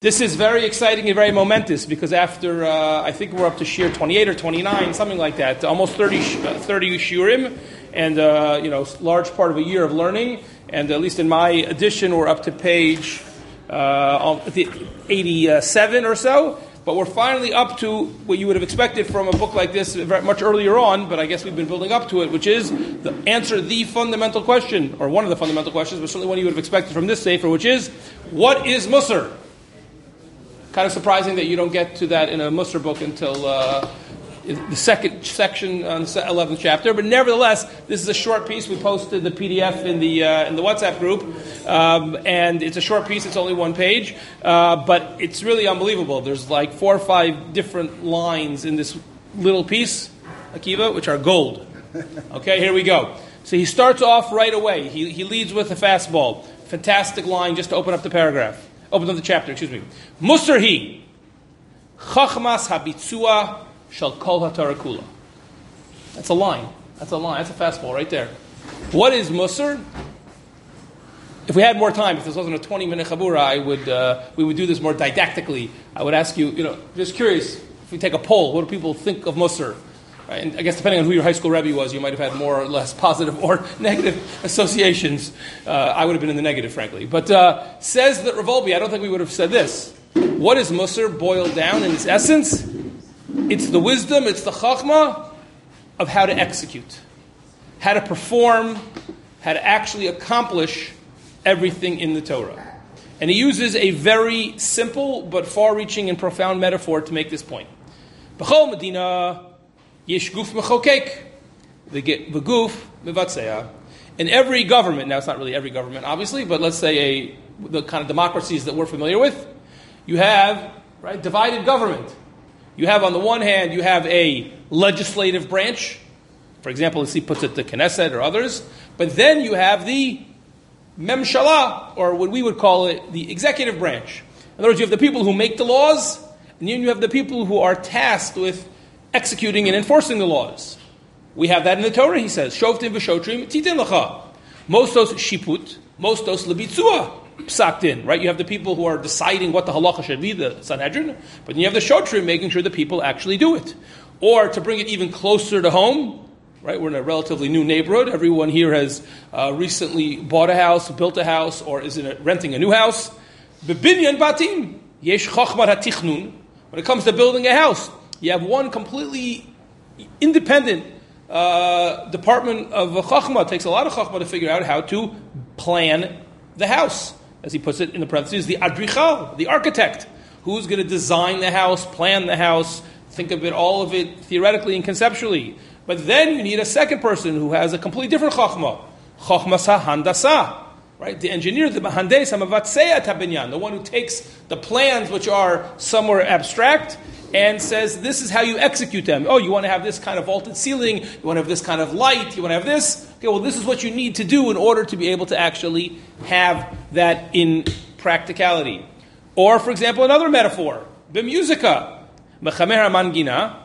This is very exciting and very momentous because after, I think we're up to Shir 28 or 29, something like that, almost 30 Shiurim, and, large part of a year of learning. And at least in my edition, we're up to page 87 or so. But we're finally up to what you would have expected from a book like this much earlier on, but I guess we've been building up to it, which is answer the fundamental question, or one of the fundamental questions, but certainly one you would have expected from this sefer, which is, what is Musar? Kind of surprising that you don't get to that in a Musar book until the second section on the 11th chapter, but nevertheless, this is a short piece. We posted the PDF in the WhatsApp group, and it's a short piece. It's only one page, but it's really unbelievable. There's like 4 or 5 different lines in this little piece, Akiva, which are gold. Okay, here we go. So he starts off right away. He leads with a fastball. Fantastic line just to open up the paragraph. Open up the chapter, excuse me. Musar hi, chachmas habitzua shall kol haTorah kula. That's a line. That's a fastball right there. What is Musar? If we had more time, if this wasn't a 20-minute chabura, we would do this more didactically. I would ask you, just curious, if we take a poll, what do people think of Musar? Right? And I guess depending on who your high school rebbe was, you might have had more or less positive or negative associations. I would have been in the negative, frankly. But says that Rav Wolbe, I don't think we would have said this. What is Musar boiled down in its essence? It's the wisdom, it's the chachma of how to execute, how to perform, how to actually accomplish everything in the Torah. And he uses a very simple but far-reaching and profound metaphor to make this point. B'chol Medina yesh guf mechokek, v'guf mevatzea. In every government, now it's not really every government, obviously, but let's say the kind of democracies that we're familiar with, you have divided government. You have, on the one hand, you have a legislative branch. For example, as he puts it, the Knesset or others. But then you have the Memshala, or what we would call it, the executive branch. In other words, you have the people who make the laws, and then you have the people who are tasked with executing and enforcing the laws. We have that in the Torah, he says. Shoftim v'shotrim titin lecha. Mostos shiput, mostos lebitzua. Psaktin, right? You have the people who are deciding what the halacha should be, the Sanhedrin, but then you have the shotrim making sure the people actually do it. Or to bring it even closer to home, right? We're in a relatively new neighborhood. Everyone here has recently bought a house, built a house, or is renting a new house. Bebinyan batim, yesh chachmat hatichnun. When it comes to building a house, you have one completely independent department of chachma. It takes a lot of chachma to figure out how to plan the house. As he puts it in the parentheses, the adrichal, the architect, who's going to design the house, plan the house, think of it, all of it, theoretically and conceptually. But then you need a second person who has a completely different chachma. Chachmas handasa, right? The engineer, the mahandes hamavatzea tabinyan, the one who takes the plans which are somewhere abstract and says, this is how you execute them. Oh, you want to have this kind of vaulted ceiling, you want to have this kind of light, you want to have this. Okay, well, this is what you need to do in order to be able to actually have that in practicality. Or, for example, another metaphor, b'musika, mechamer hamangina,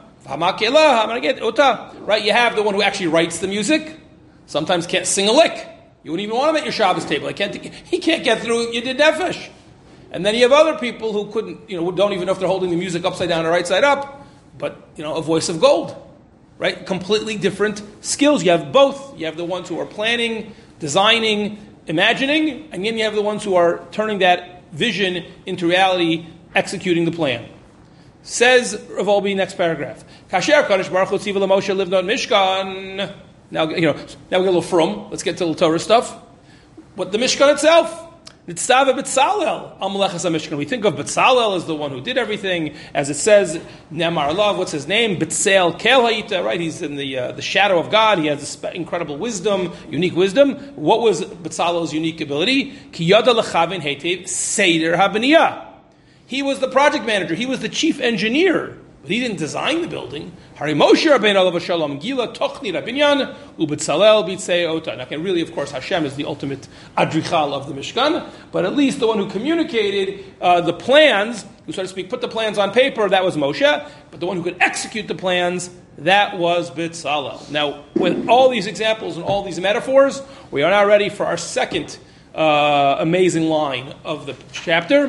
right? You have the one who actually writes the music, sometimes can't sing a lick. You wouldn't even want him at your Shabbos table. He can't get through Yedid Nefesh. And then you have other people who who don't even know if they're holding the music upside down or right side up, but, a voice of gold, right? Completely different skills. You have both. You have the ones who are planning, designing, imagining, and then you have the ones who are turning that vision into reality, executing the plan. Says Rav Wolbe, next paragraph. Kasher Kadosh Baruch Hu tziva LaMoshe livnot Mishkan. Now we get a little from. Let's get to the Torah stuff. What the Mishkan itself. Nitzava B'Tzalel al Melechas HaMishkan. We think of B'Tzalel as the one who did everything, as it says, Ne'amar Alav, what's his name? B'Tzel Kel Ha'ita, right? He's in the shadow of God. He has this incredible wisdom, unique wisdom. What was B'Tzalel's unique ability? Ki yada l'chavin heitev seder ha'beniyah. He was the project manager. He was the chief engineer. But he didn't design the building. Hari Moshe Rabbeinu Alav Shalom Gila Tochni Rabinyan uBetzalel Bitzei Ota. Now, really, of course, Hashem is the ultimate adrichal of the Mishkan, but at least the one who communicated the plans, who, so to speak, put the plans on paper, that was Moshe. But the one who could execute the plans, that was Betzalel. Now, with all these examples and all these metaphors, we are now ready for our second amazing line of the chapter.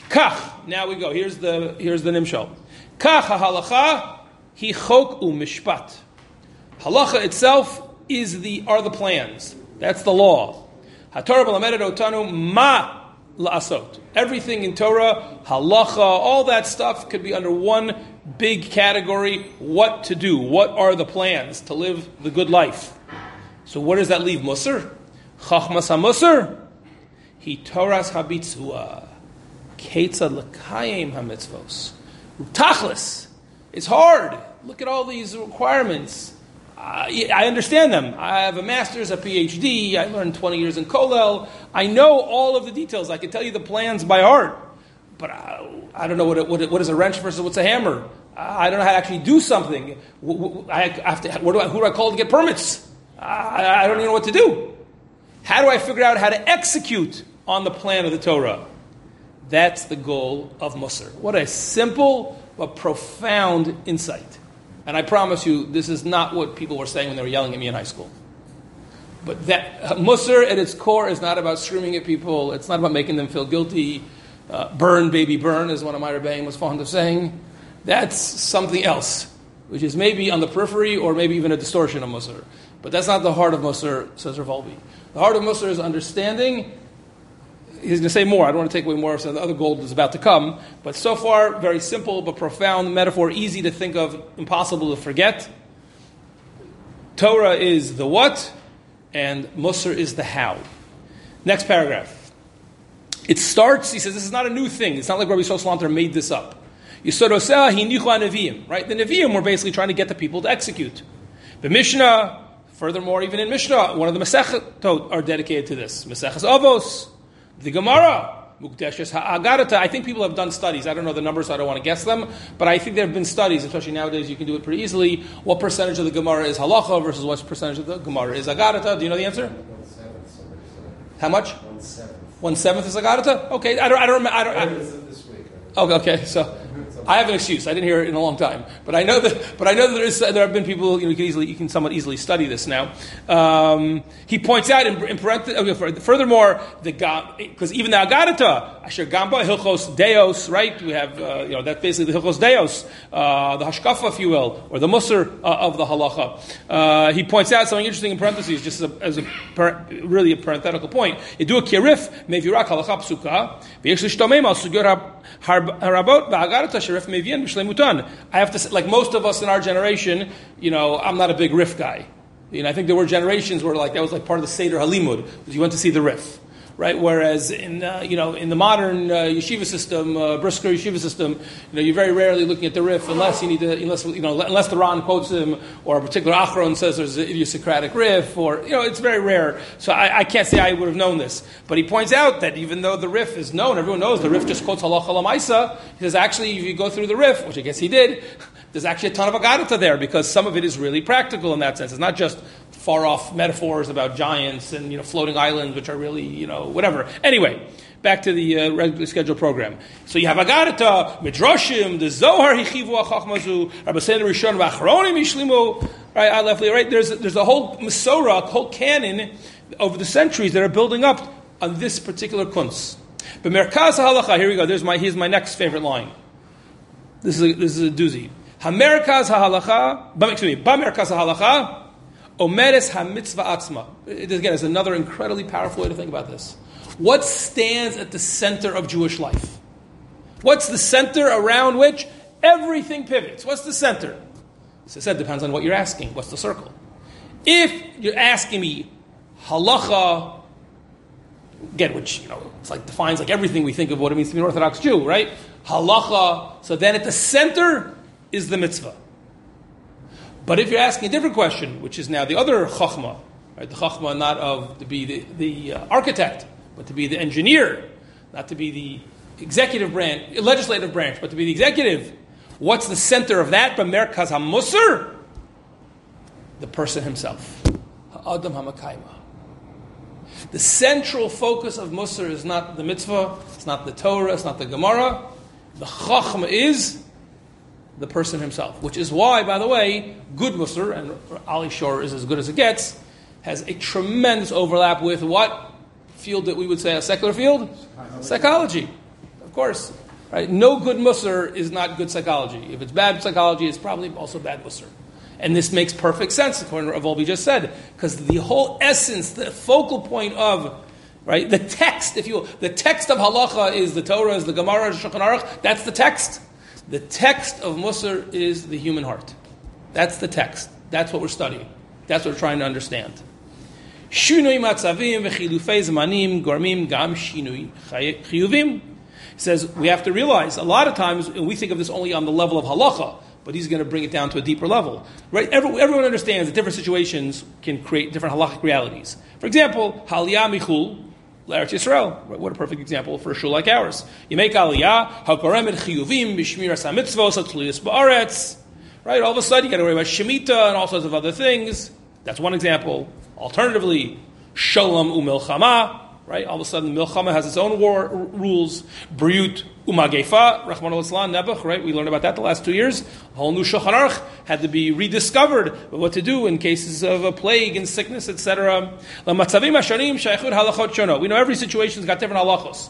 Kach. Now we go. Here's the nimshal. Kach halacha hi chok u'mishpat. Halacha itself are the plans. That's the law. HaTorah b'lamedet otanu ma la'asot. Everything in Torah, halacha, all that stuff could be under one big category. What to do? What are the plans to live the good life? So where does that leave Musar? Chachmas ha-Musar. Hi Torah's habitzua. Ketzad l'kayim ha-mitzvos. Tachlis. It's hard. Look at all these requirements. I understand them. I have a master's, a PhD. I learned 20 years in Kollel. I know all of the details. I can tell you the plans by heart. But I don't know what is a wrench versus what's a hammer. I don't know how to actually do something. Who do I call to get permits? I don't even know what to do. How do I figure out how to execute on the plan of the Torah? That's the goal of Musar. What a simple but profound insight. And I promise you, this is not what people were saying when they were yelling at me in high school. But that Musar at its core is not about screaming at people. It's not about making them feel guilty. Burn, baby, burn, as one of my rebbeim was fond of saying. That's something else, which is maybe on the periphery or maybe even a distortion of Musar. But that's not the heart of Musar, says Rav Wolbe. The heart of Musar is understanding. He's going to say more. I don't want to take away more, so the other gold is about to come. But so far, very simple but profound metaphor, easy to think of, impossible to forget. Torah is the what, and Musar is the how. Next paragraph. It starts, he says, this is not a new thing. It's not like Rabbi Yisrael Salanter made this up. Yisod oseh hinichu ha-neviim, right? The Nevi'im were basically trying to get the people to execute. The Mishnah, furthermore, even in Mishnah, one of the Masechetot are dedicated to this. Maseches Avos. The Gemara, Mukdeshes Ha'agarata, I think people have done studies. I don't know the numbers, so I don't want to guess them. But I think there have been studies, especially nowadays, you can do it pretty easily. What percentage of the Gemara is halacha versus what percentage of the Gemara is agarata? Do you know the answer? 1/7. How much? 1/7. 1/7 is agarata? Okay, I don't remember. This week. Okay, so I have an excuse. I didn't hear it in a long time, but I know that there have been people. You can somewhat easily study this now. He points out in parentheses. Furthermore, because even the agarata, asher gamba hilchos deos, right? We have that's basically the hilchos deos, the hashkafa, if you will, or the musar of the halacha. He points out something interesting in parentheses, just as really a parenthetical point. You do a kirif mevirak halacha psuka v'yesh lishtomem al sugyot harabot ba'agarata. I have to say, like most of us in our generation, I'm not a big riff guy. I think there were generations where that was like part of the Seder Halimud, you went to see the riff, right? Whereas in the modern yeshiva system, Brisker yeshiva system, you're very rarely looking at the riff unless the Ran quotes him or a particular Achron says there's an idiosyncratic riff, or it's very rare. So I can't say I would have known this, but he points out that even though the riff is known, everyone knows the riff just quotes halacha l'maisa. He says actually, if you go through the riff, which I guess he did, there's actually a ton of agarata there because some of it is really practical in that sense. It's not just far-off metaphors about giants and floating islands, which are really whatever. Anyway, back to the regularly scheduled program. So you have agarata, midrashim, the Zohar hichivu achachmazu, Rabbi Seder Rishon v'achronim ishlimu. Right, there's a whole Masorah, a whole canon over the centuries that are building up on this particular kunz. But Merkaz halacha, here we go. Here's my next favorite line. This is a doozy. Hamerkaz halacha, Bamerkaz halacha. Omeres ha-mitzvah atzma. Again, it's another incredibly powerful way to think about this. What stands at the center of Jewish life? What's the center around which everything pivots? What's the center? As I said, depends on what you're asking. What's the circle? If you're asking me halacha, again, which it's defines everything we think of what it means to be an Orthodox Jew, right? Halacha. So then at the center is the mitzvah. But if you're asking a different question, which is now the other chachma, right? The chachma not to be the architect, but to be the engineer, not to be the legislative branch, but to be the executive. What's the center of that? B'merkaz ha-musar, the person himself, ha'adam ha'makayma. The central focus of musar is not the mitzvah, it's not the Torah, it's not the Gemara. The chachma is the person himself, which is why, by the way, good musar, and Ali Shor is as good as it gets, has a tremendous overlap with what field that we would say a secular field? Psychology. course. Right? No good Musar is not good psychology. If it's bad psychology, it's probably also bad Musar. And this makes perfect sense, according to what we just said, because the whole essence, the focal point of, right, the text, if you will, the text of halacha is the Torah, is the Gemara, is the Shulchan Aruch. That's the text. The text of Musar is the human heart. That's the text. That's what we're studying. That's what we're trying to understand. Shinui matzavim v'chilufei zmanim gormim gam shinui chiyuvim. He says we have to realize a lot of times we think of this only on the level of halacha, but he's going to bring it down to a deeper level. Right? Everyone understands that different situations can create different halachic realities. For example, haliyah michul l'Eretz Yisrael. What a perfect example for a shul like ours. You make aliyah, hagoremet chiyuvim b'shmiras hamitzvos atlulis ba'aretz. Right? All of a sudden you got to worry about shemitah and all sorts of other things. That's one example. Alternatively, shalom umilchama. Right? All of a sudden, milchama has its own war rules. Briut umagefa, Rachmana litzlan, Nebuch. Right? We learned about that the last 2 years. A whole new Shulchan Aruch had to be rediscovered. What to do in cases of a plague and sickness, etc. Lamatzavim hashanim shayachud halachot shono. We know every situation's got different halachos.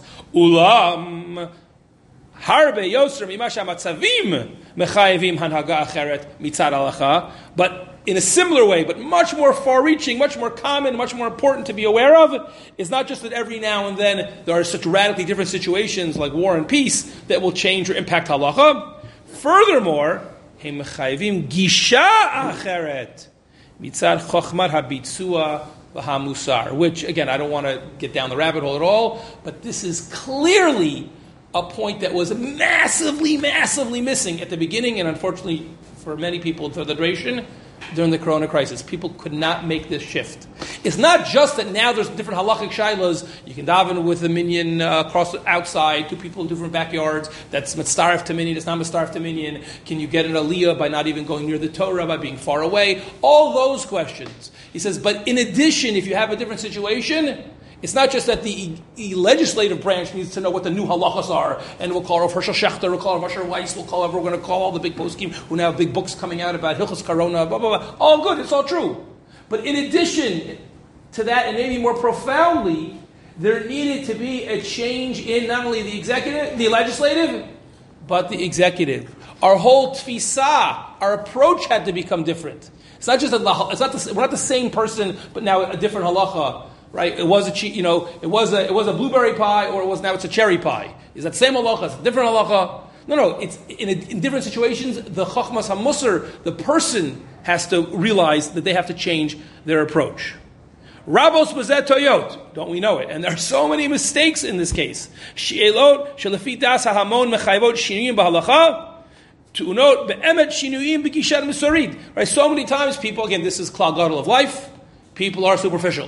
Ulam harbe yoser mimash hamatzavim mechayevim hanhaga acheret mitzad halacha. But in a similar way, but much more far-reaching, much more common, much more important to be aware of, is not just that every now and then there are such radically different situations like war and peace that will change or impact halacha. Furthermore, הם מחייבים גישה אחרת מצד חוכמת הביצוע והמוסר, which, again, I don't want to get down the rabbit hole at all, but this is clearly a point that was massively, massively missing at the beginning, and unfortunately for many people for the duration, during the Corona crisis. People could not make this shift. It's not just that now there's different halachic shilas. You can daven with a minyan across outside, two people in different backyards. That's mitzaref to minyan, it's not mitzaref to minyan. Can you get an aliyah by not even going near the Torah, by being far away? All those questions. He says, but in addition, if you have a different situation, it's not just that the legislative branch needs to know what the new halachas are, and we'll call Rav Hershel Schachter, we'll call Rav Asher Weiss, we're going to call all the big poskim who now have big books coming out about Hilchos Corona, blah, blah, blah. All good, it's all true. But in addition to that, and maybe more profoundly, there needed to be a change in not only the executive, the legislative, but the executive. Our whole tfisa, our approach had to become different. It's not just we're not the same person, but now a different halacha. Right? It was it was a blueberry pie, or now it's a cherry pie. Is that same halacha? It's a different halacha? No. It's in different situations. The chachmas hamusar, the person has to realize that they have to change their approach. Rabos bezet toyot, don't we know it? And there are so many mistakes in this case. She'elot shelefi das hahamon mechayvot shinuyim b'halacha. To note be'emet shinuyim b'gishat misorid. Right? So many times people, again, this is klal gadol of life. People are superficial.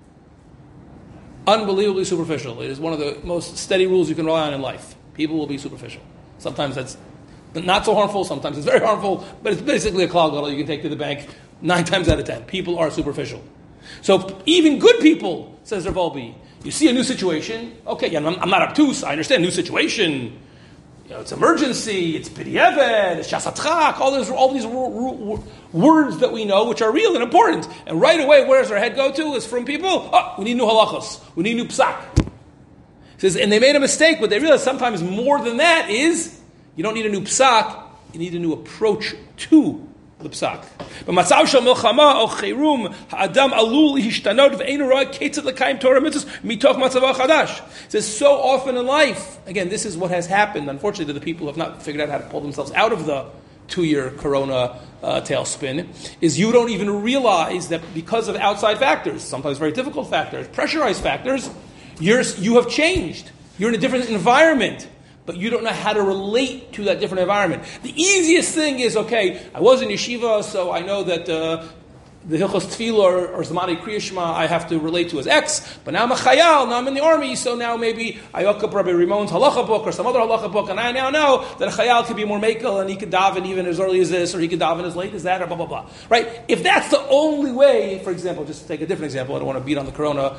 Unbelievably superficial. It is one of the most steady rules you can rely on in life. People will be superficial. Sometimes that's not so harmful, sometimes it's very harmful, but it's basically a klal gadol you can take to the bank 9 times out of 10. People are superficial. So even good people, says Rav Wolbe, you see a new situation, okay, I'm not obtuse, I understand, new situation, it's emergency, it's b'diavad, it's shasatchak, all these words that we know, which are real and important. And right away, where does our head go to? Is from people, we need new halachos, we need new psak. He says, and they made a mistake, but they realized sometimes more than that is, you don't need a new psak, you need a new approach to the psak. But matzav shel milchama o chirum ha'adam alul hishtanot ve'einu ro'eh ketzad l'kayim Torah mitzvos mitoch matzav chadash. It says so often in life, again, this is what has happened, unfortunately, to the people who have not figured out how to pull themselves out of the 2-year Corona tailspin, is you don't even realize that because of outside factors, sometimes very difficult factors, pressurized factors, you have changed. You're in a different environment. But you don't know how to relate to that different environment. The easiest thing is, okay, I was in yeshiva, so I know that the Hilchos Tefillah or Zamani Kriya Shema I have to relate to as X, but now I'm a Chayal, now I'm in the army, so now maybe I look up Rabbi Rimon's halacha book or some other halacha book, and I now know that a Chayal could be more makel, and he could daven even as early as this, or he could daven as late as that, or blah, blah, blah. Right? If that's the only way, for example, just to take a different example, I don't want to beat on the Corona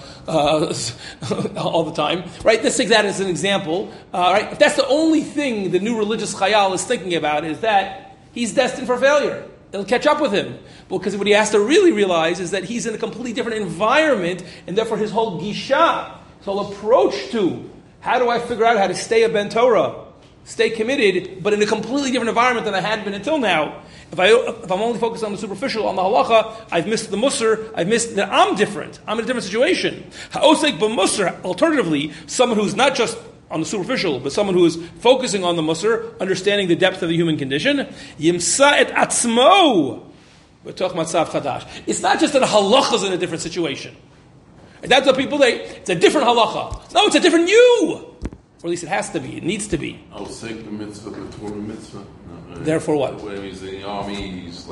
all the time, right? Let's take that as an example. Right? If that's the only thing the new religious Chayal is thinking about, is that he's destined for failure. It'll catch up with him. Because what he has to really realize is that he's in a completely different environment, and therefore his whole gisha, his whole approach to How do I figure out how to stay a Ben Torah, stay committed, but in a completely different environment than I had been until now? If I'm only focused on the superficial, on the halacha, I've missed the musr, I've missed that I'm different. I'm in a different situation. Ha'osek b'musr, alternatively, someone who's not just on the superficial, but someone who is focusing on the musr, understanding the depth of the human condition, yimsa et atzmo b'toch matzav chadash. It's not just that halacha is in a different situation. And that's what people say, it's a different halacha. No, it's a different you. Or at least it has to be, it needs to be. Osek b'mitzvah, b'torah mitzvah. Therefore what? When he's in the army, he's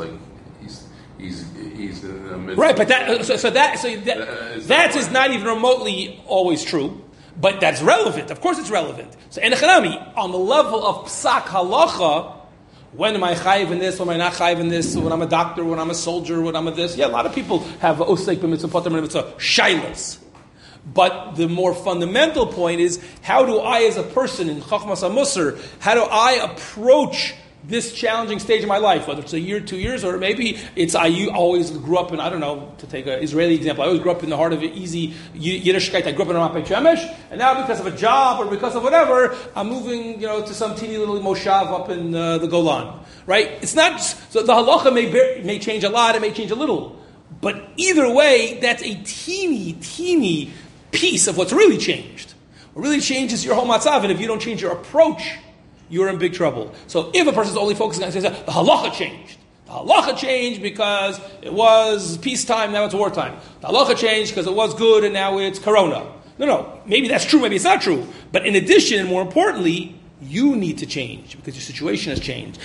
in a mitzvah. Right, but that is not even remotely always true. But that's relevant. Of course it's relevant. So, enechanami, on the level of psak halacha, when am I chayiv in this, when am I not chayiv in this, when I'm a doctor, when I'm a soldier, when I'm a this. Yeah, a lot of people have osek b'mitzvah, potem b'mitzvah, shilas. But the more fundamental point is, how do I as a person in Chachmas HaMusar, how do I approach this challenging stage of my life, whether it's a year, 2 years, or maybe it's I always grew up in, I don't know, to take an Israeli example, I always grew up in the heart of easy Yiddishkeit. I grew up in Ramat Beit Shemesh, and now because of a job or because of whatever, I'm moving, to some teeny little moshav up in the Golan. Right? It's not just, so the halacha may change a lot, it may change a little, but either way, that's a teeny piece of what's really changed. What really changes your whole matzav, and if you don't change your approach, you're in big trouble. So if a person's only focusing on, says, the halacha changed. The halacha changed because it was peacetime, now it's wartime. The halacha changed because it was good and now it's corona. No. Maybe that's true, maybe it's not true. But in addition, and more importantly, you need to change because your situation has changed.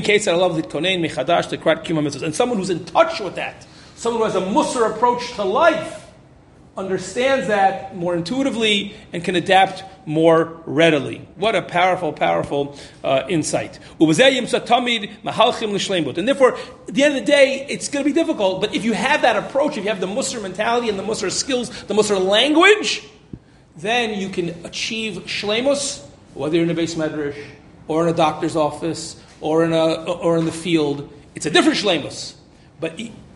And someone who's in touch with that, someone who has a musar approach to life, understands that more intuitively and can adapt more readily. What a powerful insight. And therefore, at the end of the day, it's going to be difficult, but if you have that approach, if you have the Musar mentality and the Musar skills, the Musar language, then you can achieve shleimus, whether you're in a base medrash, or in a doctor's office, or in the field. It's a different shleimus. But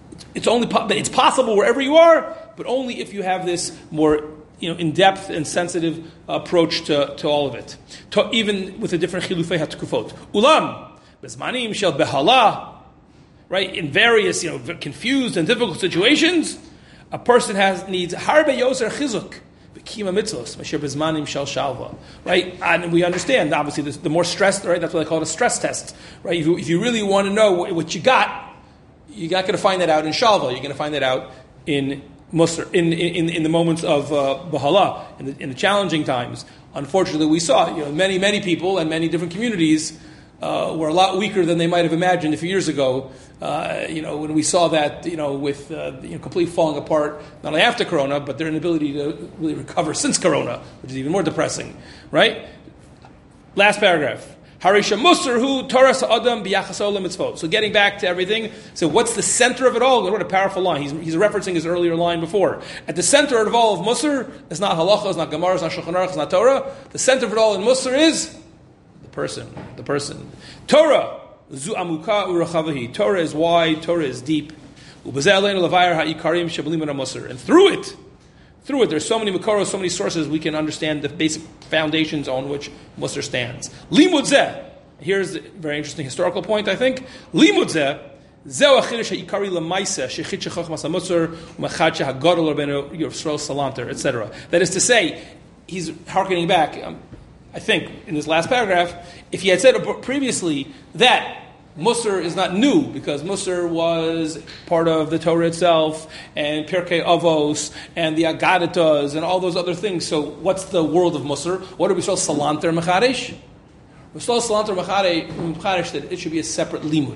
it's possible wherever you are, but only if you have this more in-depth and sensitive approach to all of it. Even with a different chilufei hatkufot. Ulam, bezmanim shel behala, right, in various, confused and difficult situations, a person needs harbe yoser chizuk, v'kima mitzvos, masher bezmanim shel shalva, right? And we understand, obviously, the more stressed, right, that's what they call it a stress test, right? If you really want to know what you got, you're not going to find that out in shalva, you're going to find that out in Musar, in the moments of Bahala, in the challenging times. Unfortunately, we saw many people and many different communities were a lot weaker than they might have imagined a few years ago. When we saw that, with completely falling apart, not only after Corona, but their inability to really recover since Corona, which is even more depressing, right? Last paragraph. Harisha Musar hu Torah Sa'adam b'yachaso lemitzvot. So getting back to everything, so what's the center of it all? What a powerful line. He's referencing his earlier line before. At the center of all of Musar is not halacha, it's not Gemara, it's not Shulchan Aruch, it's not Torah. The center of it all in Musar is the person. Torah, zu amuka urachavahi. Torah is wide, Torah is deep. Ubazeh aleinu levayar ha'ikarim shebelim Musar. And through it, there's so many makaros, so many sources we can understand the basic foundations on which Musar stands. Limud zeh. Here's a very interesting historical point, I think. Limud zeh. Zeh achirish ha'ikari lemaisa shechit shechachmas hamusar umachad shehagadol rabbeinu Yisrael Salanter, etc. That is to say, he's hearkening back, I think, in this last paragraph, if he had said previously that Musar is not new, because Musar was part of the Torah itself, and Pirkei Avos, and the Agaditas, and all those other things. So what's the world of Musar? What are we supposed to Salanter Mechadesh? We're supposed to Salanter Mechadesh that it should be a separate limud.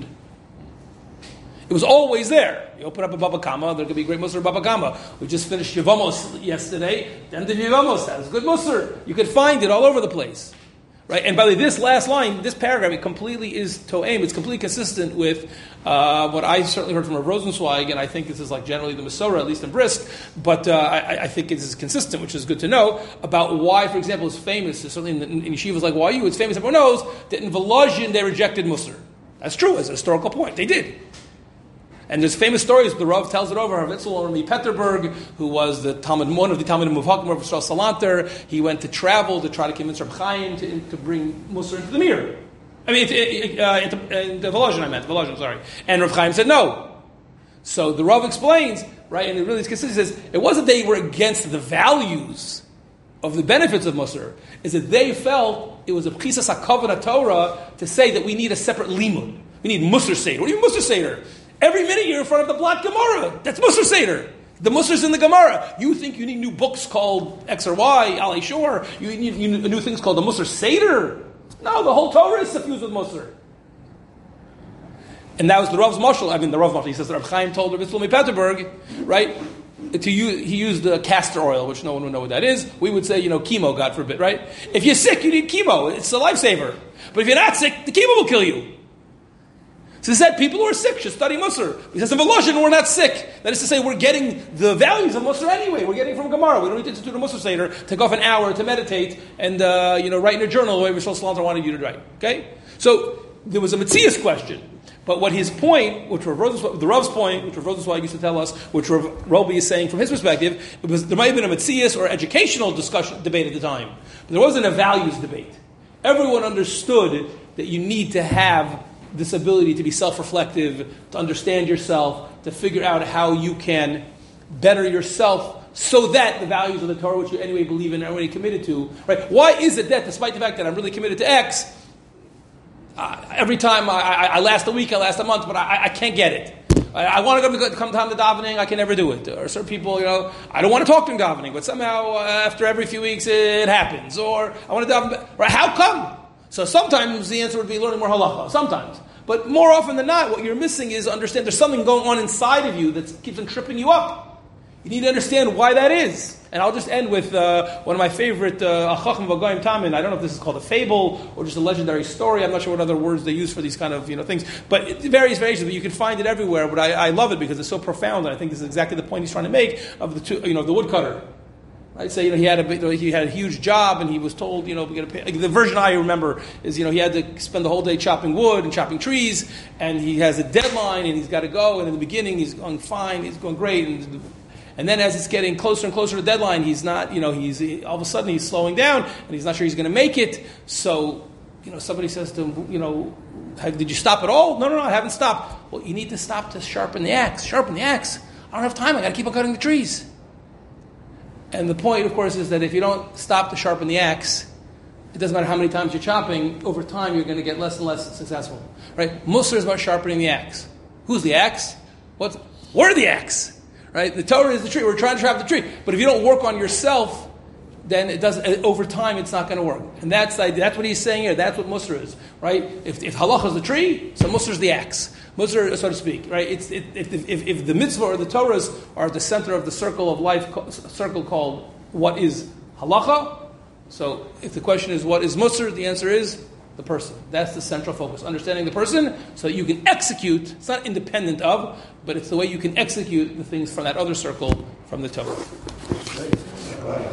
It was always there. You open up a Baba Kama, there could be great Musar Baba Kama. We just finished Yevamos yesterday. The end of Yevamos has good Musar. You could find it all over the place. Right? And by the way, this last line, this paragraph, it completely is to'em. It's completely consistent with what I certainly heard from Rav Rosenzweig, and I think this is like generally the Masorah, at least in Brisk, but I think it is consistent, which is good to know, about why, for example, it's famous, certainly in yeshivas like YU, it's famous, everyone knows, that in Volozhin they rejected Musar. That's true, as a historical point. They did. And there's famous stories, the Rav tells it over, Rav Itzel Rami Peterburg, who was the one of the Talmud Muvhakim of Yisrael Salanter. He went to travel to try to convince Reb Chaim to bring Musar into the mirror. I mean, into Volozhin, sorry. And Reb Chaim said no. So the Rav explains, right, and it really is consistent. He says, it wasn't they were against the values of the benefits of Musar, is that they felt it was a B'chisas HaKavod Torah to say that we need a separate limud. We need Musar Seder. What do you mean Musar Seder? Every minute you're in front of the Blat Gemara. That's Musar Seder. The Musar's in the Gemara. You think you need new books called X or Y, Ali Shor. You need new things called the Musar Seder. No, the whole Torah is suffused with Musar. And that was the Rav's mashal. I mean, the Rav's mashal. He says that Rav Chaim told Rav Yitzchak Peterburg, right? He used castor oil, which no one would know what that is. We would say, chemo, God forbid, right? If you're sick, you need chemo. It's a lifesaver. But if you're not sick, the chemo will kill you. So he said, people who are sick should study Musar. He says, in Volozhin, we're not sick. That is to say, we're getting the values of Musar anyway. We're getting from Gemara. We don't need to institute a Musar Seder, take off an hour to meditate, and write in a journal the way Rishon Salanter wanted you to write. Okay? So there was a Metzias question. But what his point, the Rav's point, which Rav Rosenzweig used to tell us, which Rav Robi is saying from his perspective, it was there might have been a Metzias or educational debate at the time. But there wasn't a values debate. Everyone understood that you need to have this ability to be self-reflective, to understand yourself, to figure out how you can better yourself so that the values of the Torah, which you anyway believe in and are already committed to, right? Why is it that despite the fact that I'm really committed to X, every time I last a week, I last a month, but I can't get it. I want to come time to davening, I can never do it. Or certain people, I don't want to talk to them davening, but somehow after every few weeks it happens. Or I want to daven, right? How come? So sometimes the answer would be learning more halacha. Sometimes. But more often than not, what you're missing is understand there's something going on inside of you that keeps on tripping you up. You need to understand why that is. And I'll just end with one of my favorite Achachim V'Goyim Tamin. I don't know if this is called a fable or just a legendary story. I'm not sure what other words they use for these kind of things. But it varies variations. But you can find it everywhere. But I love it because it's so profound. And I think this is exactly the point he's trying to make of the two, the woodcutter. I'd say he had a huge job and he was told we're going to pay. The version I remember is he had to spend the whole day chopping wood and chopping trees, and he has a deadline and he's got to go. And in the beginning he's going fine, he's going great, and then as it's getting closer and closer to the deadline, he's not, he's all of a sudden he's slowing down and he's not sure he's going to make it. So somebody says to him, did you stop at all? No, I haven't stopped. Well, you need to stop to sharpen the axe. Sharpen the axe. I don't have time. I got to keep on cutting the trees. And the point, of course, is that if you don't stop to sharpen the axe, it doesn't matter how many times you're chopping, over time you're going to get less and less successful. Right? Musar is about sharpening the axe. Who's the axe? We're the axe. Right? The Torah is the tree. We're trying to sharpen the tree. But if you don't work on yourself, then it doesn't. Over time, it's not going to work. And that's what he's saying here. That's what Musar is. Right? If halacha is the tree, so Musar is the axe. Musar, so to speak, right? If the mitzvah or the Torahs are at the center of the circle of life, circle called what is halacha. So if the question is what is Musar, the answer is the person. That's the central focus. Understanding the person so that you can execute. It's not independent of, but it's the way you can execute the things from that other circle from the Torah.